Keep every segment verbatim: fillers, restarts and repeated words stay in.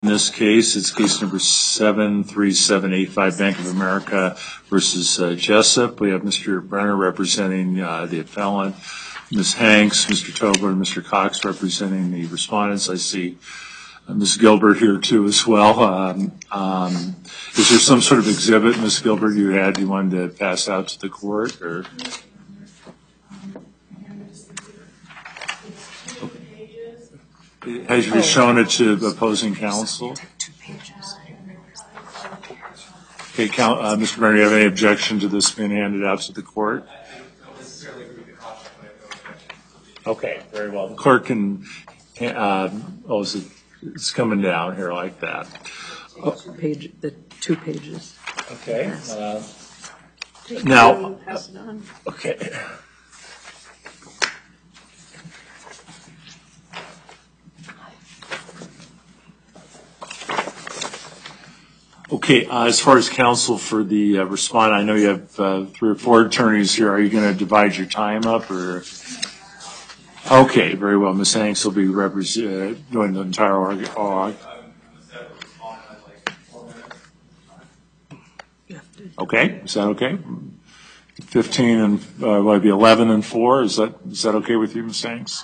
In this case, it's case number seven three seven eight five, Bank of America versus uh, Jessup. We have Mister Brenner representing uh, the appellant, Miz Hanks, Mister Tobler, and Mister Cox representing the respondents. I see uh, Miz Gilbert here too as well. Um, um, is there some sort of exhibit, Miz Gilbert, you had you wanted to pass out to the court? Or? Has you shown it to the opposing counsel? Two pages. Okay, count, uh, Mister Brenner, do you have any objection to this being handed out to the court? Okay, very well. The clerk can, uh, oh, is it, it's coming down here like that. Oh. Page, the two pages. Okay. Uh, now, okay. Okay, uh, as far as counsel for the uh, respondent, I know you have uh, three or four attorneys here. Are you going to divide your time up, or? Okay, very well. Miz Hanks will be represent, uh, doing the entire argument. Okay, is that okay? Fifteen and uh, will it be eleven and four? Is that is that okay with you, Miz Hanks?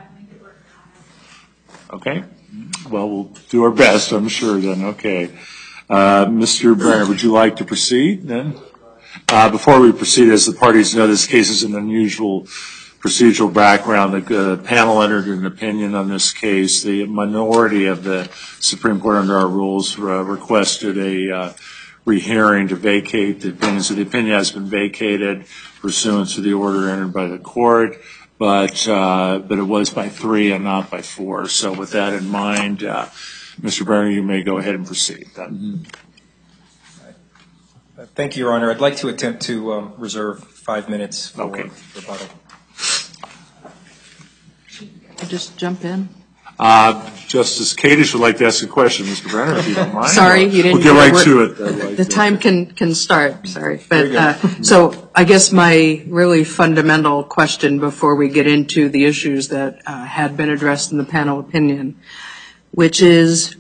Okay. Well, we'll do our best, I'm sure. Then, okay. Uh, Mister Brenner, would you like to proceed then? Uh, before we proceed, as the parties know, this case is an unusual procedural background. The uh, panel entered an opinion on this case. The minority of the Supreme Court, under our rules, uh, requested a uh, rehearing to vacate the opinion. So the opinion has been vacated pursuant to the order entered by the court, but uh, but it was by three and not by four. So with that in mind, uh, Mister Brenner, you may go ahead and proceed. Mm-hmm. Thank you, Your Honor. I'd like to attempt to um, reserve five minutes for okay. rebuttal. I'll just jump in. Uh, Justice Kadish would like to ask a question, Mister Brenner, if you don't mind. Sorry, you didn't. We'll get right to it. The, like the time can, can start, sorry. But uh, so I guess my really fundamental question before we get into the issues that uh, had been addressed in the panel opinion, which is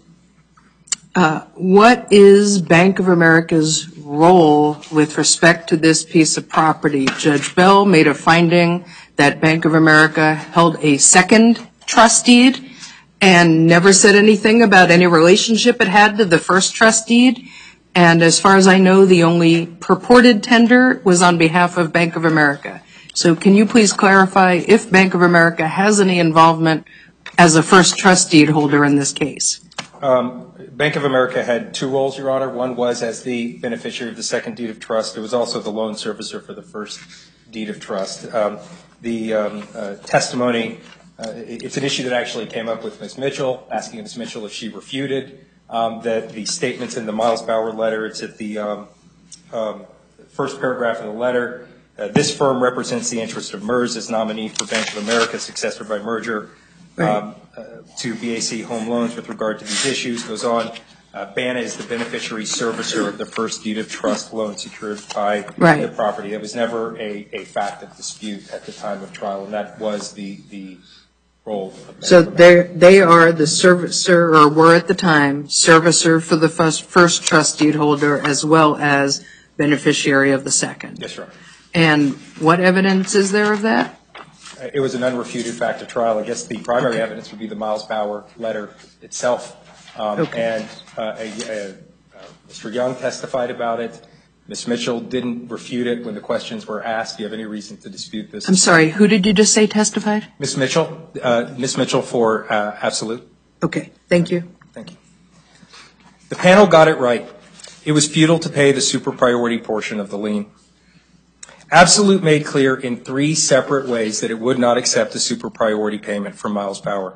uh, what is Bank of America's role with respect to this piece of property? Judge Bell made a finding that Bank of America held a second trust deed and never said anything about any relationship it had to the first trust deed. And as far as I know, the only purported tender was on behalf of Bank of America. So can you please clarify if Bank of America has any involvement as a first trust deed holder in this case? Um, Bank of America had two roles, Your Honor. One was as the beneficiary of the second deed of trust. It was also the loan servicer for the first deed of trust. Um, the um, uh, testimony, uh, it's an issue that actually came up with Miz Mitchell, asking Miz Mitchell if she refuted um, that the statements in the Miles Bauer letter. It's at the um, um, first paragraph of the letter. Uh, this firm represents the interest of MERS as nominee for Bank of America, successor by merger. Right. Um, uh, to B A C Home Loans with regard to these issues. Goes on. Uh, BANA is the beneficiary servicer of the first deed of trust loan secured by right. the property. It was never a, a fact of dispute at the time of trial, and that was the, the role of Bank So of they they are the servicer, or were at the time, servicer for the first, first trust deed holder as well as beneficiary of the second. Yes, Your Honor. And what evidence is there of that? It was an unrefuted fact of trial. I guess the primary okay. evidence would be the Miles Bauer letter itself. Um, okay. And uh, a, a, uh, Mister Young testified about it. Miz Mitchell didn't refute it when the questions were asked. Do you have any reason to dispute this? I'm sorry, who did you just say testified? Miz Mitchell, uh, Miz Mitchell for uh, Absolute. Okay, thank you. Thank you. The panel got it right. It was futile to pay the super priority portion of the lien. Absolute made clear in three separate ways that it would not accept a super priority payment from Miles Bauer.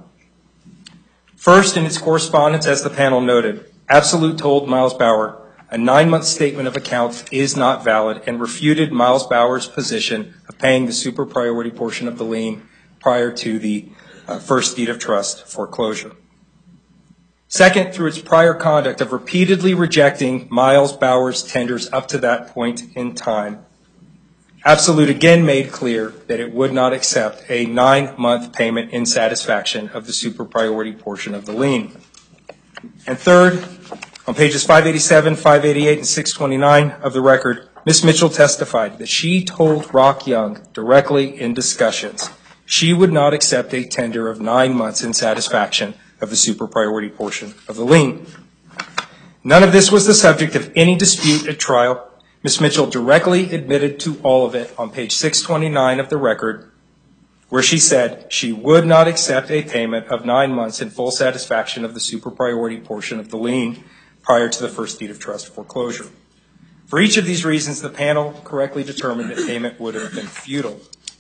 First, in its correspondence, as the panel noted, Absolute told Miles Bauer a nine-month statement of accounts is not valid and refuted Miles Bauer's position of paying the super priority portion of the lien prior to the uh, first deed of trust foreclosure. Second, through its prior conduct of repeatedly rejecting Miles Bauer's tenders up to that point in time, Absolute again made clear that it would not accept a nine-month payment in satisfaction of the super priority portion of the lien. And third, on pages five eighty-seven, five eighty-eight, and six twenty-nine of the record, Miz Mitchell testified that she told Rock Young directly in discussions she would not accept a tender of nine months in satisfaction of the super priority portion of the lien. None of this was the subject of any dispute at trial. Miz Mitchell directly admitted to all of it on page six twenty-nine of the record, where she said she would not accept a payment of nine months in full satisfaction of the super priority portion of the lien prior to the first deed of trust foreclosure. For each of these reasons, the panel correctly determined that payment would have been futile.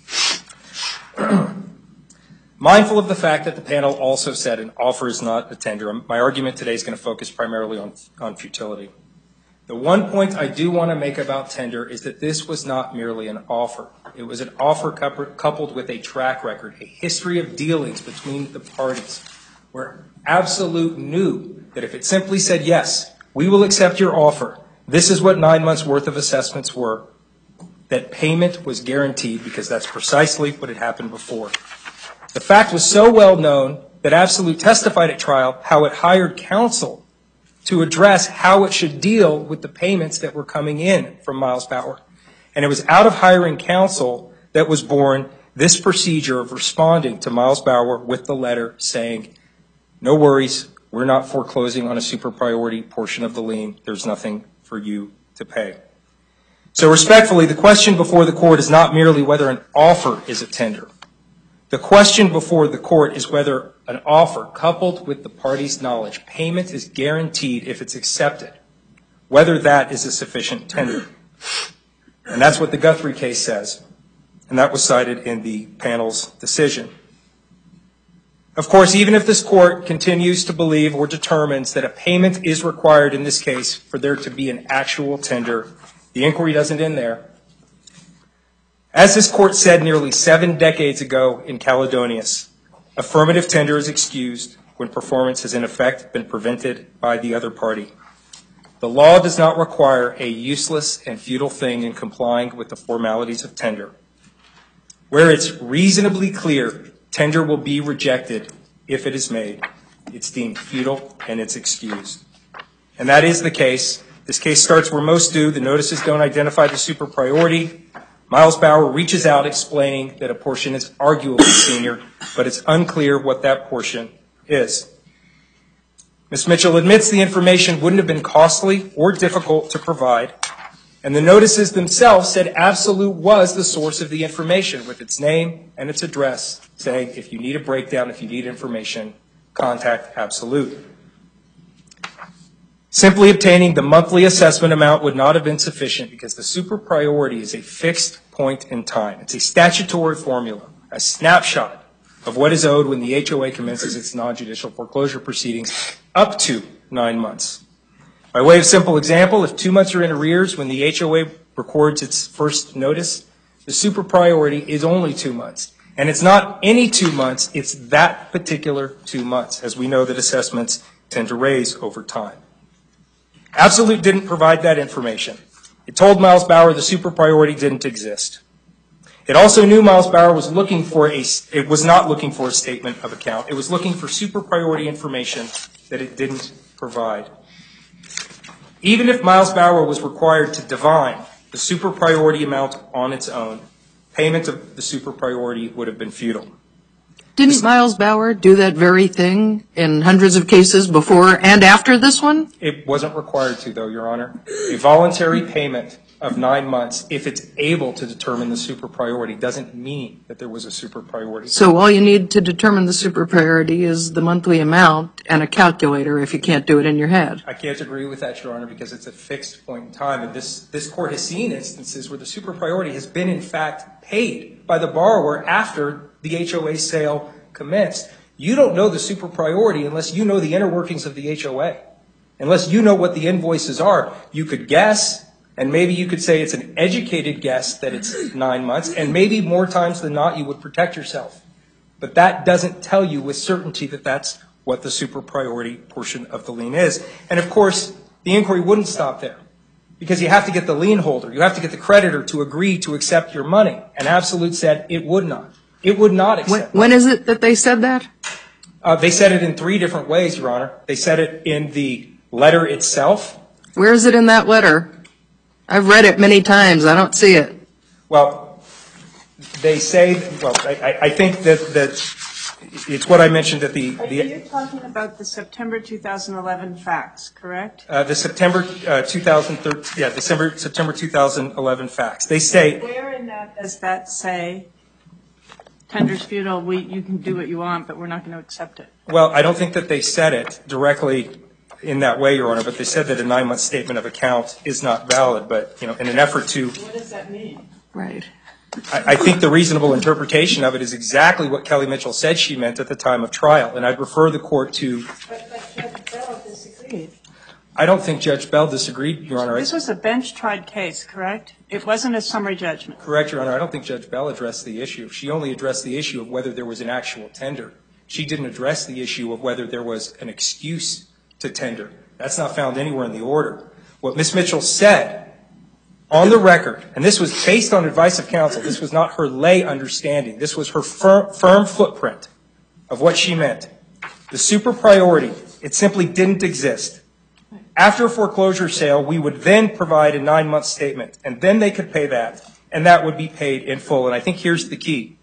Mindful of the fact that the panel also said an offer is not a tender, my argument today is going to focus primarily on, on futility. The one point I do want to make about tender is that this was not merely an offer. It was an offer coupled with a track record, a history of dealings between the parties, where Absolute knew that if it simply said, yes, we will accept your offer, this is what nine months worth of assessments were, that payment was guaranteed because that's precisely what had happened before. The fact was so well known that Absolute testified at trial how it hired counsel to address how it should deal with the payments that were coming in from Miles Bauer. And it was out of hiring counsel that was born this procedure of responding to Miles Bauer with the letter saying, no worries, we're not foreclosing on a super priority portion of the lien. There's nothing for you to pay. So respectfully, the question before the court is not merely whether an offer is a tender. The question before the court is whether an offer coupled with the party's knowledge, payment is guaranteed if it's accepted, whether that is a sufficient tender. And that's what the Guthrie case says, and that was cited in the panel's decision. Of course, even if this court continues to believe or determines that a payment is required in this case for there to be an actual tender, the inquiry doesn't end there. As this court said nearly seven decades ago in Caledonius, affirmative tender is excused when performance has in effect been prevented by the other party. The law does not require a useless and futile thing in complying with the formalities of tender. Where it's reasonably clear tender will be rejected if it is made, it's deemed futile and it's excused. And that is the case. This case starts where most do. The notices don't identify the super priority. Miles Bauer reaches out explaining that a portion is arguably senior, but it's unclear what that portion is. Miz Mitchell admits the information wouldn't have been costly or difficult to provide, and the notices themselves said Absolute was the source of the information with its name and its address, saying if you need a breakdown, if you need information, contact Absolute. Simply obtaining the monthly assessment amount would not have been sufficient because the super priority is a fixed point in time. It's a statutory formula, a snapshot of what is owed when the H O A commences its non-judicial foreclosure proceedings up to nine months. By way of simple example, if two months are in arrears when the H O A records its first notice, the super priority is only two months. And it's not any two months, it's that particular two months, as we know that assessments tend to raise over time. Absolute didn't provide that information. It told Miles Bauer the super priority didn't exist. It also knew Miles Bauer was looking for a, it was not looking for a statement of account. It was looking for super priority information that it didn't provide. Even if Miles Bauer was required to divine the super priority amount on its own, payment of the super priority would have been futile. Didn't Miles Bauer do that very thing in hundreds of cases before and after this one? It wasn't required to, though, Your Honor. A voluntary payment of nine months, if it's able to determine the super priority, doesn't mean that there was a super priority. So all you need to determine the super priority is the monthly amount and a calculator if you can't do it in your head. I can't agree with that, Your Honor, because it's a fixed point in time. And this, this court has seen instances where the super priority has been, in fact, paid by the borrower after the H O A sale commenced. You don't know the super priority unless you know the inner workings of the H O A. Unless you know what the invoices are. You could guess, and maybe you could say it's an educated guess that it's nine months, and maybe more times than not you would protect yourself. But that doesn't tell you with certainty that that's what the super priority portion of the lien is. And of course, the inquiry wouldn't stop there, because you have to get the lien holder, you have to get the creditor to agree to accept your money. And Absolute said it would not. It would not accept When, when is it that they said that? Uh, they said it in three different ways, Your Honor. They said it in the letter itself. Where is it in that letter? I've read it many times. I don't see it. Well, they say, well, I, I think that, that it's what I mentioned at the... the You're talking about the September two thousand eleven facts, correct? Uh, the September uh, two thousand thirteen, yeah, December, September two thousand eleven facts. They say... Where in that does that say, tender's futile, we, you can do what you want, but we're not going to accept it? Well, I don't think that they said it directly in that way, Your Honor, but they said that a nine-month statement of account is not valid, but, you know, in an effort to... What does that mean? Right. I, I think the reasonable interpretation of it is exactly what Kelly Mitchell said she meant at the time of trial, and I'd refer the court to... But, but Judge Bell disagreed. I don't think Judge Bell disagreed, Your Honor. This was a bench-tried case, correct? It wasn't a summary judgment. Correct, Your Honor. I don't think Judge Bell addressed the issue. She only addressed the issue of whether there was an actual tender. She didn't address the issue of whether there was an excuse to tender. That's not found anywhere in the order. What Miz Mitchell said on the record, and this was based on advice of counsel, this was not her lay understanding, this was her firm, firm footprint of what she meant. The super priority, it simply didn't exist. After a foreclosure sale, we would then provide a nine-month statement, and then they could pay that, and that would be paid in full. And I think here's the key.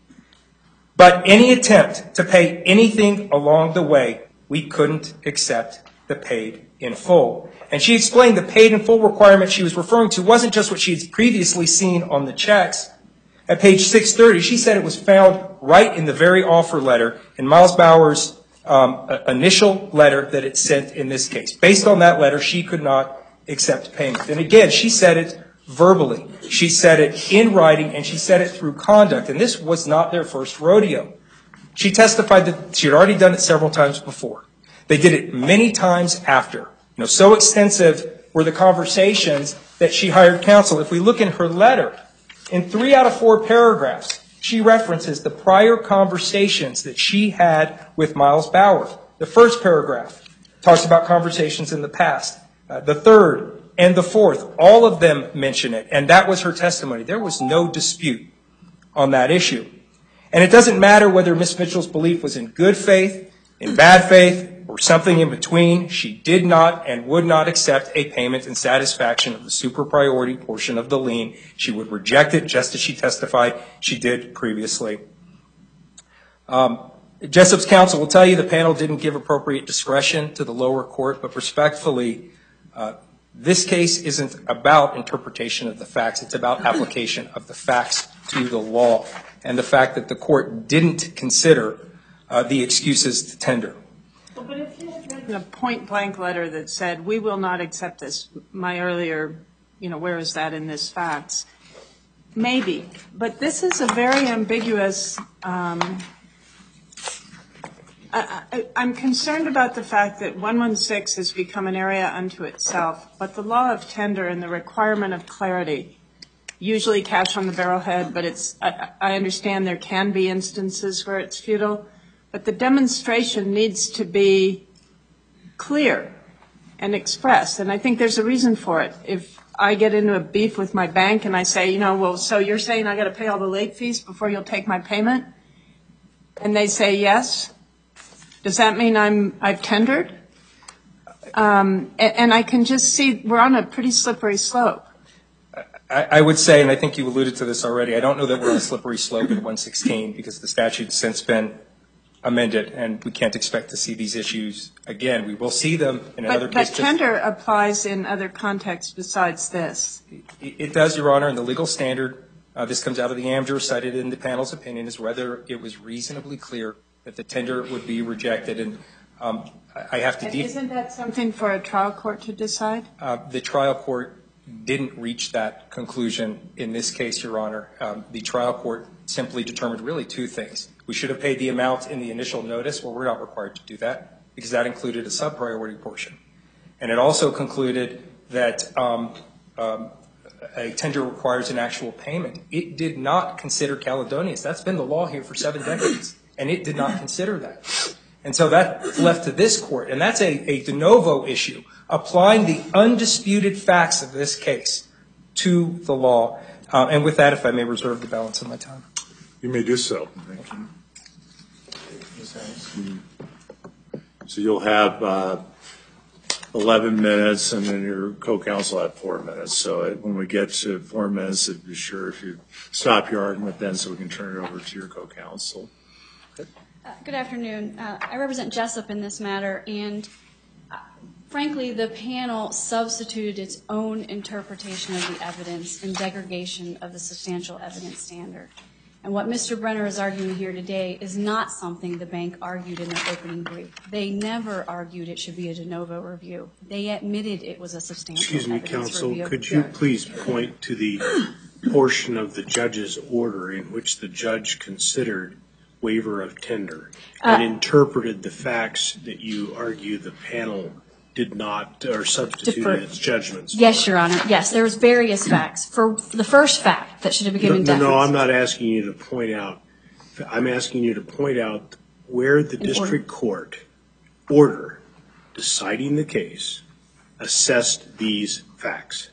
But any attempt to pay anything along the way, we couldn't accept the paid in full. And she explained the paid in full requirement she was referring to wasn't just what she had previously seen on the checks. At page six thirty, she said it was found right in the very offer letter in Miles Bauer's um, initial letter that it sent in this case. Based on that letter, she could not accept payment. And again, she said it verbally. She said it in writing, and she said it through conduct. And this was not their first rodeo. She testified that she had already done it several times before. They did it many times after. You know, so extensive were the conversations that she hired counsel. If we look in her letter, in three out of four paragraphs, she references the prior conversations that she had with Miles Bauer. The first paragraph talks about conversations in the past. Uh, the third and the fourth, all of them mention it, and that was her testimony. There was no dispute on that issue. And it doesn't matter whether Miz Mitchell's belief was in good faith, in bad faith, or something in between. She did not and would not accept a payment in satisfaction of the super priority portion of the lien. She would reject it just as she testified she did previously. Um, Jessup's counsel will tell you the panel didn't give appropriate discretion to the lower court, but respectfully, uh, this case isn't about interpretation of the facts. It's about application of the facts to the law and the fact that the court didn't consider uh, the excuses to tender. Well, but if you had written a point-blank letter that said, we will not accept this, my earlier, you know, where is that in this facts? Maybe. But this is a very ambiguous, um, I, I, I'm concerned about the fact that one one six has become an area unto itself, but the law of tender and the requirement of clarity, usually cash on the barrelhead, but it's, I, I understand there can be instances where it's futile, but the demonstration needs to be clear and expressed, and I think there's a reason for it. If I get into a beef with my bank and I say, you know, well, so you're saying I got to pay all the late fees before you'll take my payment? And they say yes. Does that mean I'm, I've tendered? Um, and, and I can just see we're on a pretty slippery slope. I, I would say, and I think you alluded to this already, I don't know that we're on a slippery slope at one sixteen because the statute's since been amended and we can't expect to see these issues again. We will see them in another but, case. But tender applies in other contexts besides this. It, it does, Your Honor, and the legal standard, uh, this comes out of the AmJur cited in the panel's opinion, is whether it was reasonably clear that the tender would be rejected. And um, I have to... And isn't that something for a trial court to decide? Uh, the trial court didn't reach that conclusion in this case, Your Honor. Um, the trial court simply determined really two things. We should have paid the amount in the initial notice. Well, we're not required to do that because that included a sub-priority portion. And it also concluded that um, um, a tender requires an actual payment. It did not consider Caledonians. That's been the law here for seven decades. And it did not consider that. And so that's left to this court. And that's a, a de novo issue, applying the undisputed facts of this case to the law. Uh, and with that, if I may reserve the balance of my time. You may do so. Thank you. So you'll have uh, eleven minutes, and then your co-counsel have four minutes. So it, when we get to four minutes, be sure if you stop your argument then so we can turn it over to your co-counsel. Uh, good afternoon. Uh, I represent Jessup in this matter, and uh, frankly, the panel substituted its own interpretation of the evidence in degradation of the substantial evidence standard. And what Mister Brenner is arguing here today is not something the bank argued in their opening brief. They never argued it should be a de novo review. They admitted it was a substantial Excuse me, evidence counsel, review. could you please point to the portion of the judge's order in which the judge considered waiver of tender and Uh, interpreted the facts that you argue the panel did not, or substituted Defer. its judgments? Yes, Your Honor. Yes, there was various facts. For the first fact that should have been given No, no, deference. no, I'm not asking you to point out. I'm asking you to point out where the An district court order deciding the case assessed these facts.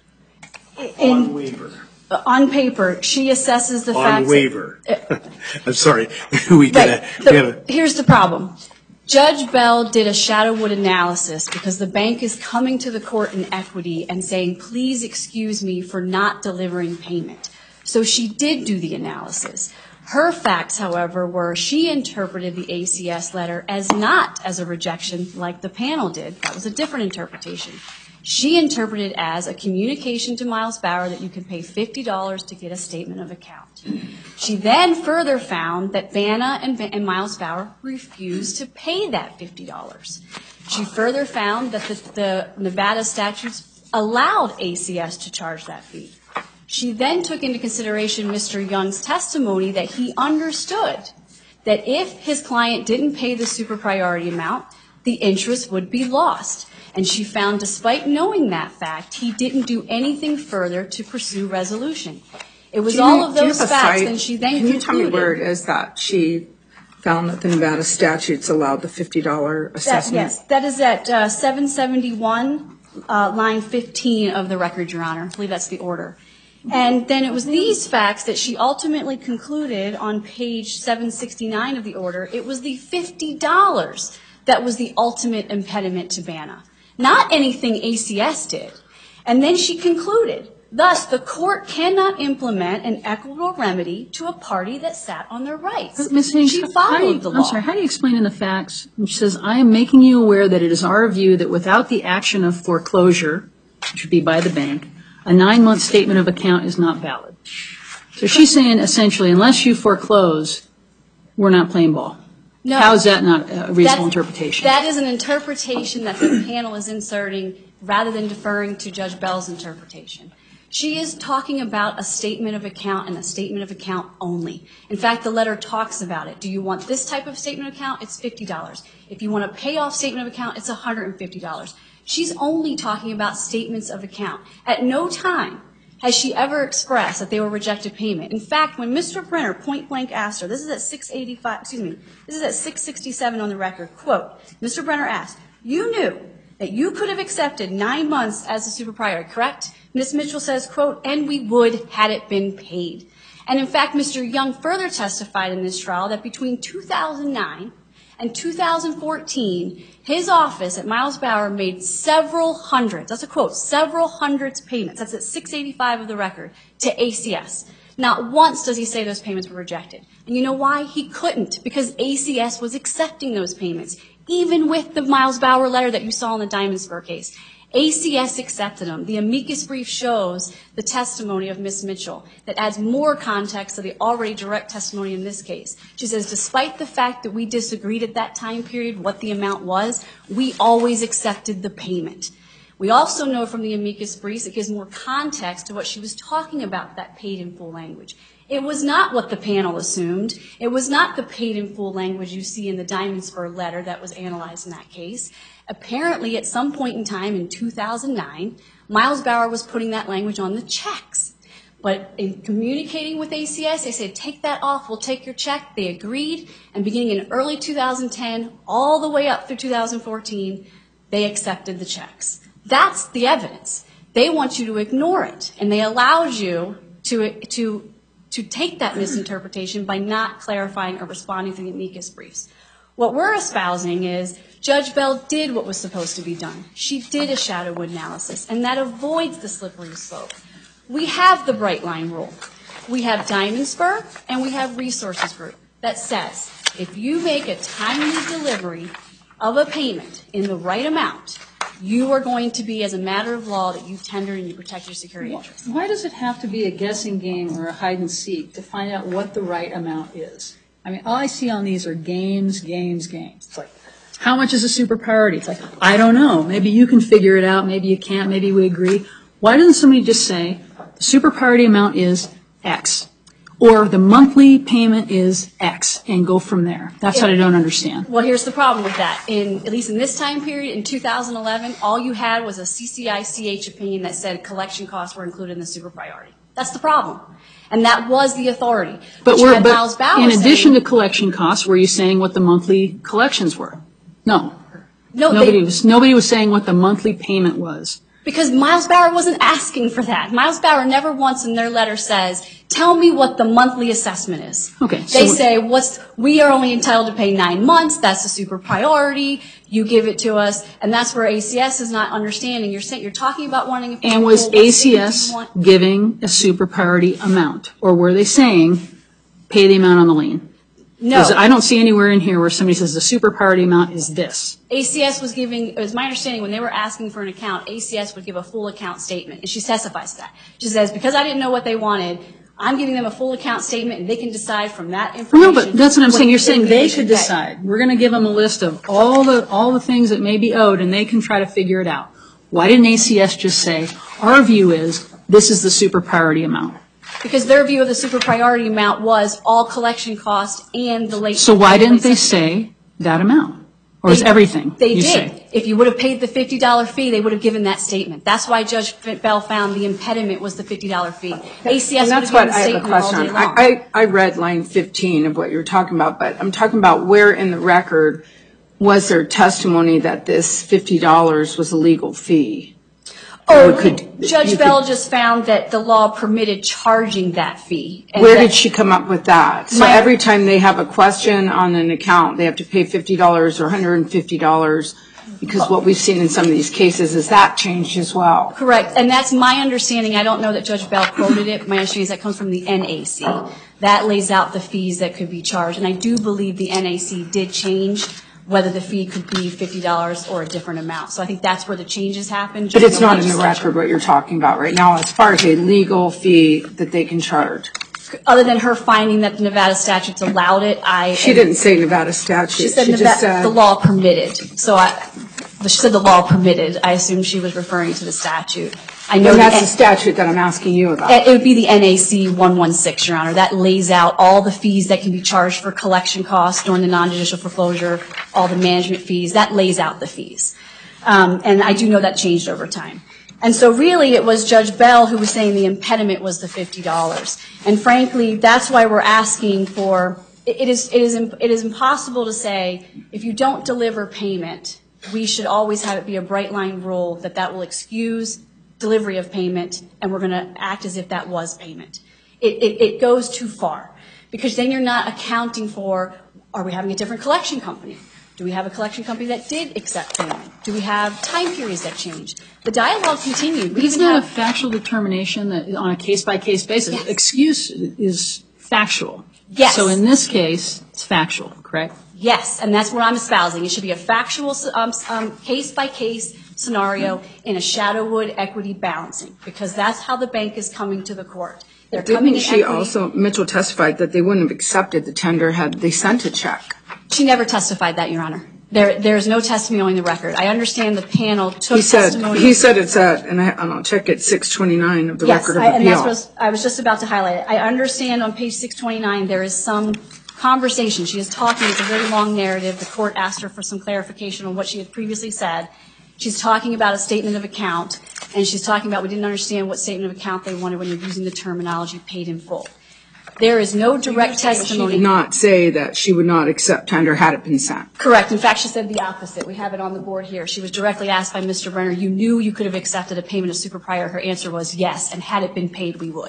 In- On waiver. On paper, she assesses the On facts. waiver. I'm sorry. we gotta, Right. we The- gotta, here's the problem. Judge Bell did a Shadowwood analysis because the bank is coming to the court in equity and saying, please excuse me for not delivering payment. So she did do the analysis. Her facts, however, were she interpreted the A C S letter as not as a rejection like the panel did. That was a different interpretation. She interpreted as a communication to Miles Bauer that you could pay fifty dollars to get a statement of account. She then further found that Vanna and, and Miles Bauer refused to pay that fifty dollars. She further found that the, the Nevada statutes allowed A C S to charge that fee. She then took into consideration Mister Young's testimony that he understood that if his client didn't pay the super priority amount, the interest would be lost. And she found, despite knowing that fact, he didn't do anything further to pursue resolution. It was Do you- all of do you those have a facts, site- and she then Can concluded. you tell me where it is that she found that the Nevada statutes allowed the fifty dollar That, assessment? yes, that is at uh, seven seventy-one, uh, line fifteen of the record, Your Honor. I believe that's the order. And then it was these facts that she ultimately concluded on page seven sixty-nine of the order. It was the fifty dollars that was the ultimate impediment to Vanna, not anything A C S did. And then she concluded, thus, the court cannot implement an equitable remedy to a party that sat on their rights. But Miz Haynes, She how do you- followed the law. I'm sorry, how do you explain in the facts, which says, I am making you aware that it is our view that without the action of foreclosure, which would be by the bank, a nine-month statement of account is not valid. So she's saying essentially, unless you foreclose, we're not playing ball. No. How is that not a reasonable That's- interpretation? That is an interpretation that the panel is inserting rather than deferring to Judge Bell's interpretation. She is talking about a statement of account and a statement of account only. In fact, the letter talks about it. Do you want this type of statement of account? It's fifty dollars. If you want a payoff statement of account, it's one hundred fifty dollars. She's only talking about statements of account. At no time has she ever expressed that they were rejected payment. In fact, when Mister Brenner point blank asked her, this is at six eighty-five, excuse me, this is at six sixty-seven on the record, quote, Mister Brenner asked, you knew that you could have accepted nine months as a super priority, correct? Miz Mitchell says, quote, and we would had it been paid. And in fact, Mister Young further testified in this trial that between two thousand nine and two thousand fourteen, his office at Miles Bauer made several hundreds, that's a quote, several hundreds payments, that's at six eighty-five of the record, to A C S. Not once does he say those payments were rejected. And you know why? He couldn't, because A C S was accepting those payments, even with the Miles Bauer letter that you saw in the Diamond Spur case. A C S accepted them. The amicus brief shows the testimony of Miz Mitchell that adds more context to the already direct testimony in this case. She says, despite the fact that we disagreed at that time period what the amount was, we always accepted the payment. We also know from the amicus briefs it gives more context to what she was talking about, that paid in full language. It was not what the panel assumed. It was not the paid in full language you see in the Diamond Spur letter that was analyzed in that case. Apparently, at some point in time in two thousand nine, Miles Bauer was putting that language on the checks. But in communicating with A C S, they said, take that off, we'll take your check. They agreed, and beginning in early two thousand ten, all the way up through two thousand fourteen, they accepted the checks. That's the evidence. They want you to ignore it, and they allowed you to, to, to take that misinterpretation by not clarifying or responding to the amicus briefs. What we're espousing is Judge Bell did what was supposed to be done. She did a shadow analysis, and that avoids the slippery slope. We have the bright line rule. We have Diamond Spur, and we have Resources Group that says if you make a timely delivery of a payment in the right amount, you are going to be, as a matter of law, that you tender and you protect your security interests. Why does it have to be a guessing game or a hide and seek to find out what the right amount is? I mean, all I see on these are games, games, games. It's like, how much is a super priority? It's like, I don't know. Maybe you can figure it out. Maybe you can't. Maybe we agree. Why doesn't somebody just say the super priority amount is X? Or the monthly payment is X, and go from there. That's what I don't understand. Well, here's the problem with that. In, at least in this time period, in two thousand eleven, all you had was a C C I C H opinion that said collection costs were included in the super priority. That's the problem. And that was the authority. But, Which we're, had Miles but Bauer in addition saying, to collection costs, were you saying what the monthly collections were? No. no, Nobody they, was, nobody was saying what the monthly payment was. because Miles Bauer wasn't asking for that. Miles Bauer never once in their letter says, tell me what the monthly assessment is. Okay. They so say, what's, we are only entitled to pay nine months. That's the super priority. You give it to us. And that's where A C S is not understanding. You're saying, you're talking about wanting a And was full- A C S giving a super priority amount? Or were they saying, pay the amount on the lien? No. 'Cause I don't see anywhere in here where somebody says the super priority amount is this. A C S was giving, it was my understanding, when they were asking for an account, A C S would give a full account statement. And she testifies to that. She says, because I didn't know what they wanted, I'm giving them a full account statement, and they can decide from that information. No, but that's what I'm saying. You're saying they should could decide. We're going to give them a list of all the, all the things that may be owed, and they can try to figure it out. Why didn't A C S just say, our view is, this is the super priority amount? Because their view of the super priority amount was all collection costs and the late. So why didn't they say that amount? Or is They- everything They you did. say? If you would have paid the fifty dollar fee, they would have given that statement. That's why Judge Bell found the impediment was the fifty dollar fee. A C S And would that's have what given the I have a statement all question day on. long. I, I I read line fifteen of what you were talking about, but I'm talking about where in the record was there testimony that this fifty dollars was a legal fee? Oh, Or could- Judge you Bell could- just found that the law permitted charging that fee. and Where that- did she come up with that? So My- every time they have a question on an account, they have to pay fifty dollars or one hundred fifty dollars? Because what we've seen in some of these cases is that changed as well. Correct, and that's my understanding. I don't know that Judge Bell quoted it. My understanding is that comes from the N A C. That lays out the fees that could be charged, and I do believe the N A C did change whether the fee could be fifty dollars or a different amount. So I think that's where the changes happened. But it's not in the record what you're talking about right now as far as a legal fee that they can charge. Other than her finding that the Nevada statutes allowed it, I. She didn't say Nevada statute. She said just Nevada, said- the law permitted. So I, she said the law permitted. I assume she was referring to the statute. I know And the that's the statute that I'm asking you about. It would be the N A C one sixteen, Your Honor. That lays out all the fees that can be charged for collection costs during the non-judicial foreclosure, all the management fees. That lays out the fees. Um, and I do know that changed over time. And so really it was Judge Bell who was saying the impediment was the fifty dollars. And frankly, that's why we're asking for, it it is, it is, it is impossible to say if you don't deliver payment, we should always have it be a bright line rule that that will excuse delivery of payment, and we're going to act as if that was payment. It, it, it goes too far, because then you're not accounting for, are we having a different collection company? Do we have a collection company that did accept payment? Do we have time periods that changed? The dialogue continued. We Isn't even that a have, factual determination that on a case-by-case basis? Yes. Excuse is factual. Yes. So in this case, it's factual, correct? yes, and that's what I'm espousing. It should be a factual um, um, case-by-case scenario in a Shadowwood equity balancing, because that's how the bank is coming to the court. They're coming Didn't in she equity. also, Mitchell testified that they wouldn't have accepted the tender had they sent a check? She never testified that, Your Honor. There, there's no testimony in the record. I understand the panel took He said, testimony. he said it's at, and I, and I'll check it, six twenty-nine of the Yes, record of I- and that's appeal. what I was just about to highlight it. I understand on page six twenty-nine, there is some conversation. She is talking, it's a very long narrative. The court asked her for some clarification on what she had previously said. She's talking about a statement of account, and she's talking about we didn't understand what statement of account they wanted when you're using the terminology paid in full. There is no direct She did testimony. not say that she would not accept tender had it been sent. Correct. In fact, she said the opposite. We have it on the board here. She was directly asked by Mister Brenner, you knew you could have accepted a payment of super prior. Her answer was yes, and had it been paid, we would.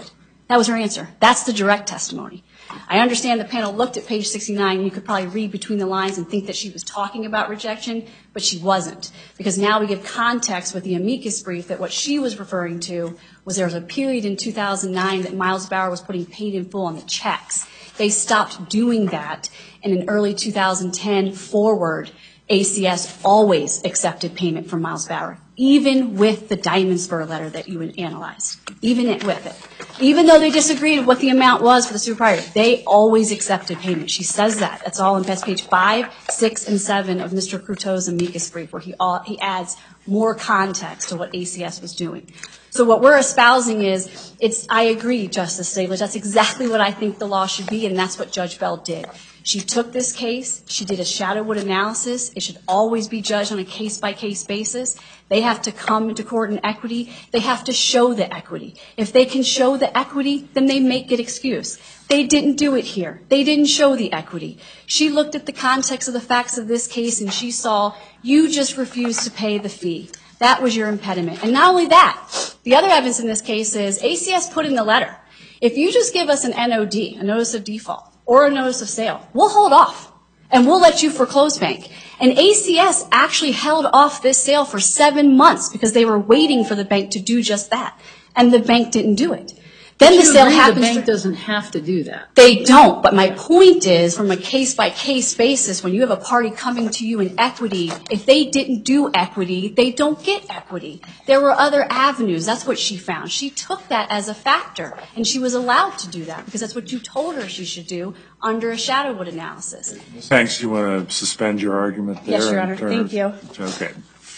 That was her answer. That's the direct testimony. I understand the panel looked at page sixty-nine, and you could probably read between the lines and think that she was talking about rejection, but she wasn't. Because now we give context with the amicus brief that what she was referring to was there was a period in two thousand nine that Miles Bauer was putting paid in full on the checks. They stopped doing that, and in early two thousand ten forward, A C S always accepted payment from Miles Bauer, even with the Diamond Spur letter that you analyzed, even it, with it. Even though they disagreed with what the amount was for the super priority, they always accepted payment. She says that. That's all in page five, six, and seven of Mister Croteau's amicus brief, where he all, he adds more context to what A C S was doing. So what we're espousing is, it's, I agree, Justice Stiglitz, that's exactly what I think the law should be, and that's what Judge Bell did. She took this case, she did a Shadowwood analysis. It should always be judged on a case-by-case basis. They have to come into court in equity. They have to show the equity. If they can show the equity, then they make it excuse. They didn't do it here. They didn't show the equity. She looked at the context of the facts of this case, and she saw, you just refused to pay the fee. That was your impediment. And not only that, the other evidence in this case is A C S put in the letter, if you just give us an N O D, a notice of default, or a notice of sale, we'll hold off, and we'll let you foreclose bank. And A C S actually held off this sale for seven months because they were waiting for the bank to do just that, and the bank didn't do it. Then the sale happens. The bank doesn't have to do that. They don't, but my point is, from a case-by-case basis, when you have a party coming to you in equity, if they didn't do equity, they don't get equity. There were other avenues. That's what she found. She took that as a factor, and she was allowed to do that because that's what you told her she should do under a Shadowwood analysis. Thanks. You want to suspend your argument there? Yes, Your Honor. Thank you. Okay.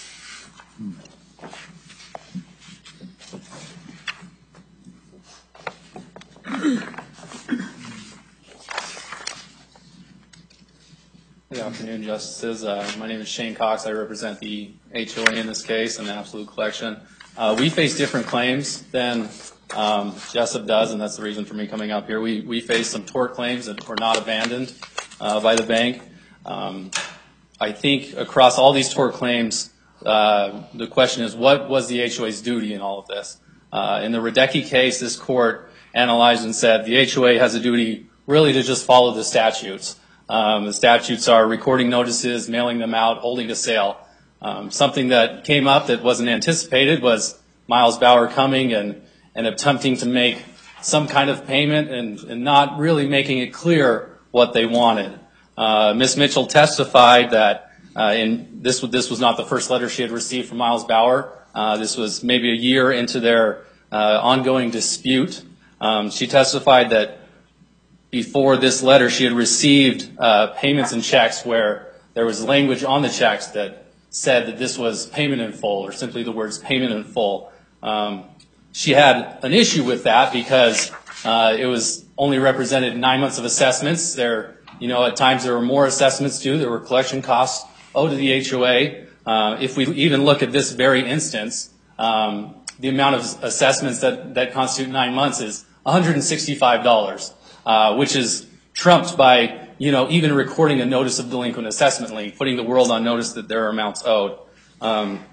Good afternoon, Justices. Uh, my name is Shane Cox. I represent the H O A in this case and the Absolute Collection. Uh, we face different claims than um, Jessup does, and that's the reason for me coming up here. We, we face some tort claims that were not abandoned uh, by the bank. Um, I think across all these tort claims, uh, the question is, what was the H O A's duty in all of this? Uh, in the Radecki case, this court analyzed and said the H O A has a duty really to just follow the statutes. Um, the statutes are recording notices, mailing them out, holding a sale. Um, something that came up that wasn't anticipated was Miles Bauer coming and, and attempting to make some kind of payment and, and not really making it clear what they wanted. Uh, Miz Mitchell testified that uh, in this, this was not the first letter she had received from Miles Bauer. Uh, this was maybe a year into their uh, ongoing dispute. Um, she testified that before this letter, she had received uh, payments and checks where there was language on the checks that said that this was payment in full, or simply the words payment in full. Um, she had an issue with that because uh, it was only represented nine months of assessments. There, you know, at times there were more assessments due. There were collection costs owed to the H O A. Uh, if we even look at this very instance, um, the amount of assessments that, that constitute nine months is one hundred sixty-five dollars. Uh, which is trumped by, you know, even recording a notice of delinquent assessment lien, putting the world on notice that there are amounts owed. Um,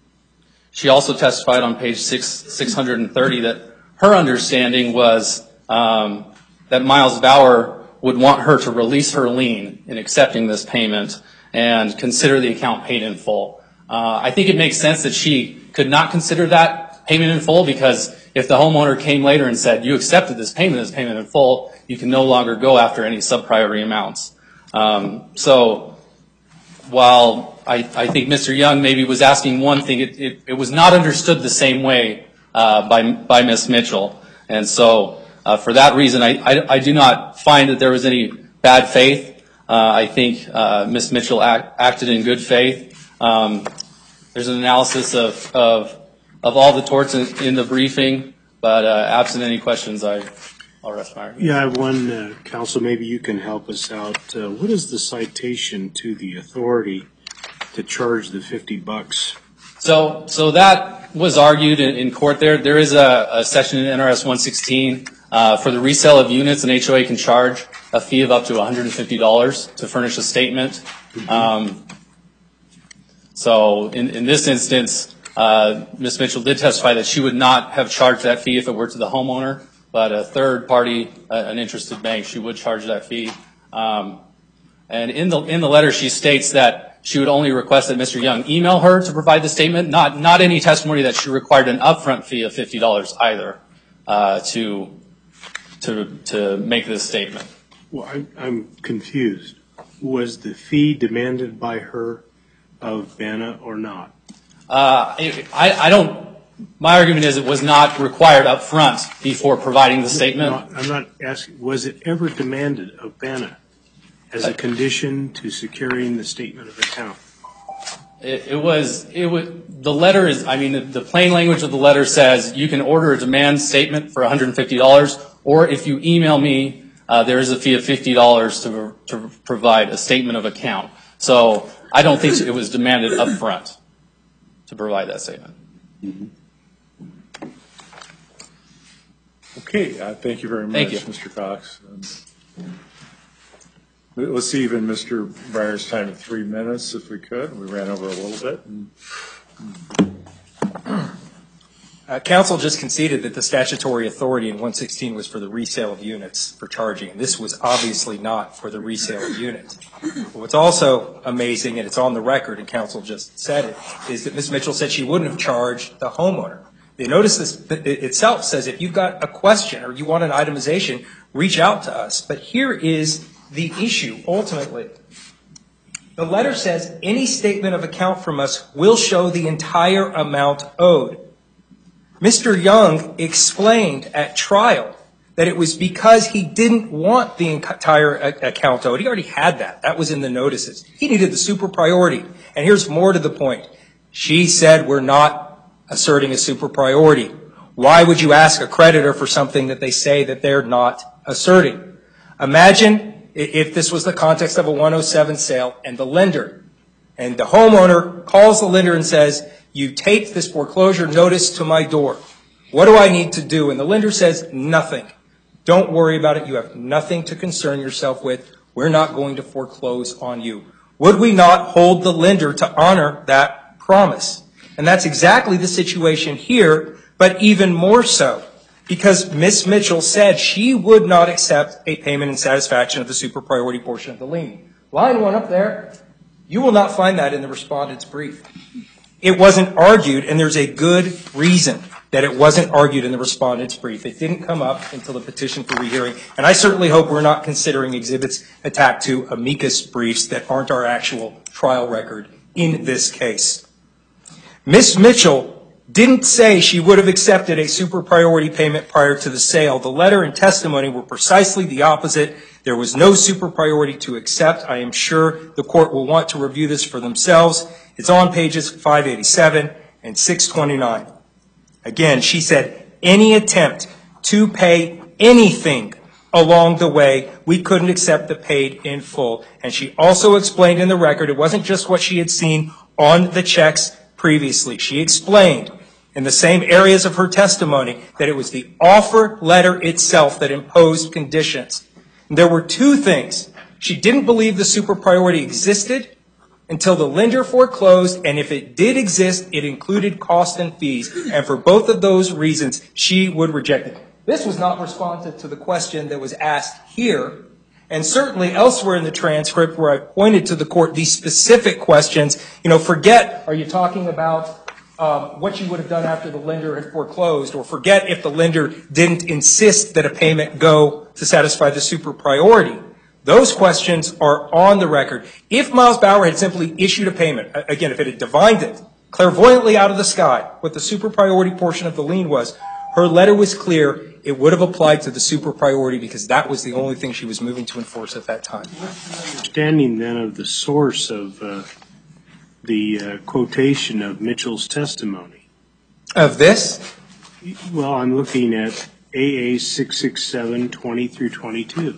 she also testified on page six, six hundred thirty that her understanding was um, that Miles Bauer would want her to release her lien in accepting this payment and consider the account paid in full. Uh, I think it makes sense that she could not consider that payment in full because if the homeowner came later and said, you accepted this payment as payment in full, you can no longer go after any sub-priority amounts. Um, so while I, I think Mister Young maybe was asking one thing, it, it, it was not understood the same way uh, by, by Miz Mitchell. And so uh, for that reason, I, I, I do not find that there was any bad faith. Uh, I think uh, Miz Mitchell act, acted in good faith. Um, there's an analysis of, of of all the torts in, in the briefing, but uh, absent any questions, I, I'll rest my argument. Yeah, I have one, uh, counsel, maybe you can help us out. Uh, what is the citation to the authority to charge the fifty bucks? So, so that was argued in, in court there. There is a, a section in N R S one sixteen uh, for the resale of units, an H O A can charge a fee of up to one hundred fifty dollars to furnish a statement. Mm-hmm. Um, so in, in this instance, Uh, Miz Mitchell did testify that she would not have charged that fee if it were to the homeowner. but a third party, uh, an interested bank, she would charge that fee. Um, and in the in the letter, she states that she would only request that Mister Young email her to provide the statement, not not any testimony that she required an upfront fee of fifty dollars either uh, to to to make this statement. Well, I'm, I'm confused. Was the fee demanded by her of Banna or not? Uh, I, I don't, my argument is it was not required up front before providing the statement. No, I'm not asking, was it ever demanded of Banna as a condition to securing the statement of account? It, it was, it was, the letter is, I mean, the, the plain language of the letter says you can order a demand statement for one hundred fifty dollars, or if you email me, uh, there is a fee of fifty dollars to, to provide a statement of account. So I don't think it was demanded up front to provide that statement. Mm-hmm. Okay, uh, thank you very much, Thank you. Mister Cox. Um, let's see even Mister Breyer's time at three minutes if we could. We ran over a little bit. And, Uh, council just conceded that the statutory authority in one sixteen was for the resale of units for charging, and this was obviously not for the resale of units. But what's also amazing, and it's on the record, and council just said it, is that Miz Mitchell said she wouldn't have charged the homeowner. The notice this, it itself says if you've got a question or you want an itemization, reach out to us. But here is the issue, ultimately. The letter says any statement of account from us will show the entire amount owed. Mister Young explained at trial that it was because he didn't want the entire account owed. He already had that. That was in the notices. He needed the super priority. And here's more to the point. She said we're not asserting a super priority. Why would you ask a creditor for something that they say that they're not asserting? Imagine if this was the context of a one oh seven sale and the lender and the homeowner calls the lender and says, you taped this foreclosure notice to my door. What do I need to do? And the lender says, nothing. Don't worry about it. You have nothing to concern yourself with. We're not going to foreclose on you. Would we not hold the lender to honor that promise? And that's exactly the situation here, but even more so, because Miz Mitchell said she would not accept a payment in satisfaction of the super priority portion of the lien. Line one up there, you will not find that in the respondent's brief. It wasn't argued, and there's a good reason that it wasn't argued in the respondent's brief. It didn't come up until the petition for rehearing, and I certainly hope we're not considering exhibits attached to amicus briefs that aren't our actual trial record in this case. Miz Mitchell didn't say she would have accepted a super priority payment prior to the sale. The letter and testimony were precisely the opposite. There was no super priority to accept. I am sure the court will want to review this for themselves. It's on pages five eighty-seven and six twenty-nine. Again, she said any attempt to pay anything along the way, we couldn't accept the paid in full. And she also explained in the record, it wasn't just what she had seen on the checks previously. She explained in the same areas of her testimony that it was the offer letter itself that imposed conditions. And there were two things. She didn't believe the super priority existed until the lender foreclosed, and if it did exist, it included costs and fees. And for both of those reasons, she would reject it. This was not responsive to the question that was asked here, and certainly elsewhere in the transcript where I pointed to the court these specific questions. You know, forget, are you talking about um, what you would have done after the lender had foreclosed, or forget if the lender didn't insist that a payment go to satisfy the super priority. Those questions are on the record. If Miles Bauer had simply issued a payment, again, if it had divined it clairvoyantly out of the sky what the super priority portion of the lien was, her letter was clear. It would have applied to the super priority because that was the only thing she was moving to enforce at that time. Understanding then of the source of uh, the uh, quotation of Mitchell's testimony. Of this? Well, I'm looking at A A six sixty-seven, twenty through twenty-two.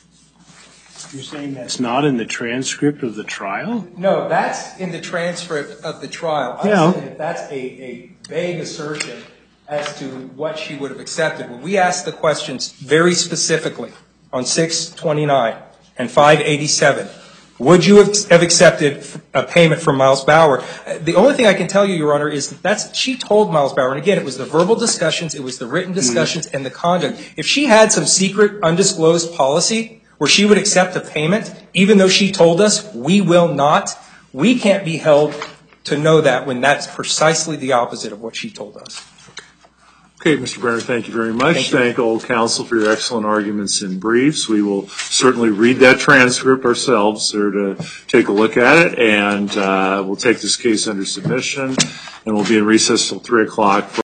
You're saying that's not in the transcript of the trial? No, that's in the transcript of the trial. I'm Yeah. saying that that's a, a vague assertion as to what she would have accepted. When we asked the questions very specifically on six twenty-nine and five eighty-seven, would you have have accepted a payment from Miles Bauer? The only thing I can tell you, Your Honor, is that that's, she told Miles Bauer, and again, it was the verbal discussions, it was the written discussions, and the conduct. If she had some secret, undisclosed policy where she would accept a payment, even though she told us we will not, we can't be held to know that when that's precisely the opposite of what she told us. Okay, Mister Brenner, thank you very much. Thank you. Thank all counsel for your excellent arguments and briefs. We will certainly read that transcript ourselves or to take a look at it, and uh, we'll take this case under submission, and we'll be in recess till three o'clock.